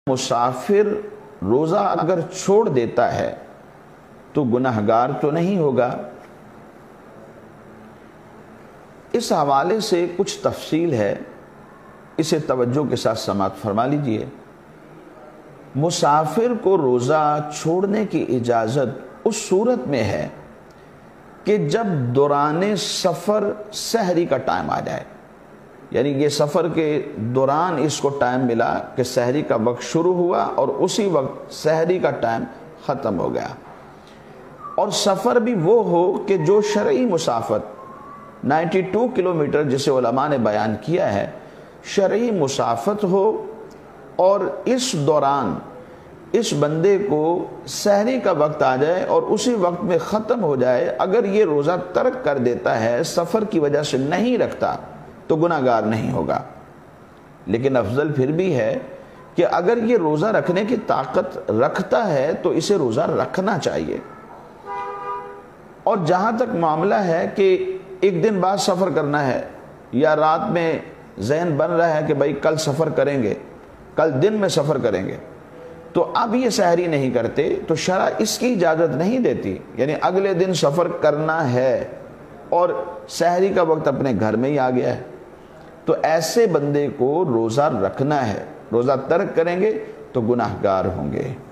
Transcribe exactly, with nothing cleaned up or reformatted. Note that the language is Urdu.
مسافر روزہ اگر چھوڑ دیتا ہے تو گناہگار تو نہیں ہوگا۔ اس حوالے سے کچھ تفصیل ہے، اسے توجہ کے ساتھ سماعت فرما لیجئے۔ مسافر کو روزہ چھوڑنے کی اجازت اس صورت میں ہے کہ جب دوران سفر سحری کا ٹائم آ جائے، یعنی یہ سفر کے دوران اس کو ٹائم ملا کہ سحری کا وقت شروع ہوا اور اسی وقت سحری کا ٹائم ختم ہو گیا، اور سفر بھی وہ ہو کہ جو شرعی مسافت نائنٹی ٹو کلومیٹر جسے علماء نے بیان کیا ہے شرعی مسافت ہو، اور اس دوران اس بندے کو سحری کا وقت آ جائے اور اسی وقت میں ختم ہو جائے۔ اگر یہ روزہ ترک کر دیتا ہے، سفر کی وجہ سے نہیں رکھتا، تو گناہگار نہیں ہوگا۔ لیکن افضل پھر بھی ہے کہ اگر یہ روزہ رکھنے کی طاقت رکھتا ہے تو اسے روزہ رکھنا چاہیے۔ اور جہاں تک معاملہ ہے کہ ایک دن بعد سفر کرنا ہے، یا رات میں ذہن بن رہا ہے کہ بھائی کل سفر کریں گے، کل دن میں سفر کریں گے، تو اب یہ سحری نہیں کرتے، تو شرع اس کی اجازت نہیں دیتی، یعنی اگلے دن سفر کرنا ہے اور سحری کا وقت اپنے گھر میں ہی آ گیا ہے، تو ایسے بندے کو روزہ رکھنا ہے۔ روزہ ترک کریں گے تو گناہگار ہوں گے۔